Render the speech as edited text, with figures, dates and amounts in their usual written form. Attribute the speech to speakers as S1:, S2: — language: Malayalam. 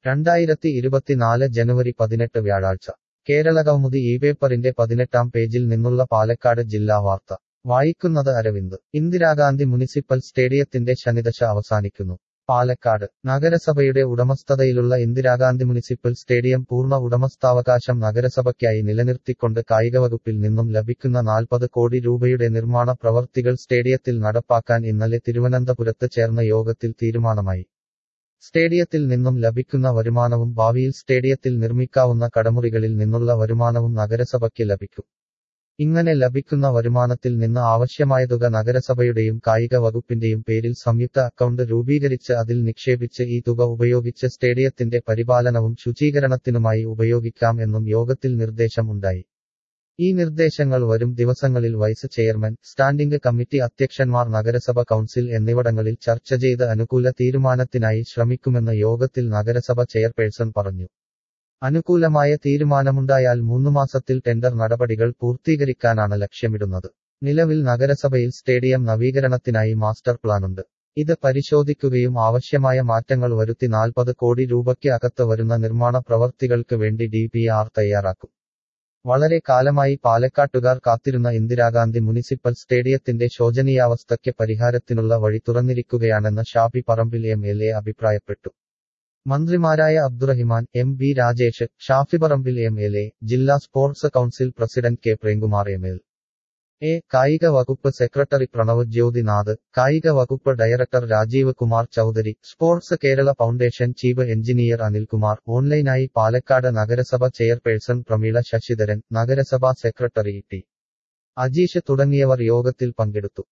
S1: 2024 ജനുവരി 18 വ്യാഴാഴ്ച കേരളകൗമുദി ഇപേപ്പറിന്റെ 18-ാം പേജിൽ നിന്നുള്ള പാലക്കാട് ജില്ലാ വാർത്ത വായിക്കുന്നത് അരവിന്ദ്. ഇന്ദിരാഗാന്ധി മുനിസിപ്പൽ സ്റ്റേഡിയത്തിന്റെ ശനിദശ അവസാനിക്കുന്നു. പാലക്കാട് നഗരസഭയുടെ ഉടമസ്ഥതയിലുള്ള ഇന്ദിരാഗാന്ധി മുനിസിപ്പൽ സ്റ്റേഡിയം പൂർണ്ണ ഉടമസ്ഥാവകാശം നഗരസഭയ്ക്കായി നിലനിർത്തിക്കൊണ്ട് കായികവകുപ്പിൽ നിന്നും ലഭിക്കുന്ന 40 കോടി രൂപയുടെ നിർമ്മാണ പ്രവർത്തികൾ സ്റ്റേഡിയത്തിൽ നടപ്പാക്കാൻ ഇന്നലെ തിരുവനന്തപുരത്ത് ചേർന്ന യോഗത്തിൽ തീരുമാനമായി. സ്റ്റേഡിയത്തിൽ നിന്നും ലഭിക്കുന്ന വരുമാനവും ഭാവിയിൽ സ്റ്റേഡിയത്തിൽ നിർമ്മിക്കാവുന്ന കടമുറികളിൽ നിന്നുള്ള വരുമാനവും നഗരസഭയ്ക്ക് ലഭിക്കും. ഇങ്ങനെ ലഭിക്കുന്ന വരുമാനത്തിൽ നിന്ന് ആവശ്യമായ തുക നഗരസഭയുടെയും കായിക വകുപ്പിന്റെയും പേരിൽ സംയുക്ത അക്കൗണ്ട് രൂപീകരിച്ച് അതിൽ നിക്ഷേപിച്ച് ഈ തുക ഉപയോഗിച്ച് സ്റ്റേഡിയത്തിന്റെ പരിപാലനവും ശുചീകരണത്തിനുമായി ഉപയോഗിക്കാം എന്നും യോഗത്തിൽ നിർദ്ദേശം ഉണ്ടായി. ഈ നിർദ്ദേശങ്ങൾ വരും ദിവസങ്ങളിൽ വൈസ് ചെയർമാൻ, സ്റ്റാൻഡിംഗ് കമ്മിറ്റി അധ്യക്ഷന്മാർ, നഗരസഭ കൗൺസിൽ എന്നിവിടങ്ങളിൽ ചർച്ച ചെയ്ത് അനുകൂല തീരുമാനത്തിനായി ശ്രമിക്കുമെന്ന് യോഗത്തിൽ നഗരസഭ ചെയർപേഴ്സൺ പറഞ്ഞു. അനുകൂലമായ തീരുമാനമുണ്ടായാൽ 3 മാസത്തിൽ ടെൻഡർ നടപടികൾ പൂർത്തീകരിക്കാനാണ് ലക്ഷ്യമിടുന്നത്. നിലവിൽ നഗരസഭയിൽ സ്റ്റേഡിയം നവീകരണത്തിനായി മാസ്റ്റർ പ്ലാനുണ്ട്. ഇത് പരിശോധിക്കുകയും ആവശ്യമായ മാറ്റങ്ങൾ വരുത്തി 40 കോടി രൂപയ്ക്ക് അകത്ത് വരുന്ന നിർമ്മാണ പ്രവർത്തികൾക്ക് വേണ്ടി DPR തയ്യാറാക്കും. വളരെ കാലമായി പാലക്കാട്ടുകാർ കാത്തിരുന്ന ഇന്ദിരാഗാന്ധി മുനിസിപ്പൽ സ്റ്റേഡിയത്തിന്റെ ശോചനീയാവസ്ഥയ്ക്ക് പരിഹാരത്തിനുള്ള വഴി തുറന്നിരിക്കുകയാണെന്ന് ഷാഫി പറമ്പിൽ MLA അഭിപ്രായപ്പെട്ടു. മന്ത്രിമാരായ അബ്ദുറഹിമാൻ, MB രാജേഷ്, ഷാഫി പറമ്പിൽ MLA, ജില്ലാ sports council president K Premkumar MLA, കായിക വകുപ്പ് സെക്രട്ടറി പ്രണവ് ജ്യോതിനാഥ്, കായിക വകുപ്പ് director Rajeev Kumar Chaudhary, sports Kerala foundation chief engineer Anilkumar, ഓൺലൈനായി പാലക്കാട് നഗരസഭ ചെയർപേഴ്സൺ പ്രമീള ശശിധരൻ, നഗരസഭാ സെക്രട്ടറി T. അജീഷ് തുടങ്ങിയവർ യോഗത്തിൽ പങ്കെടുത്തു.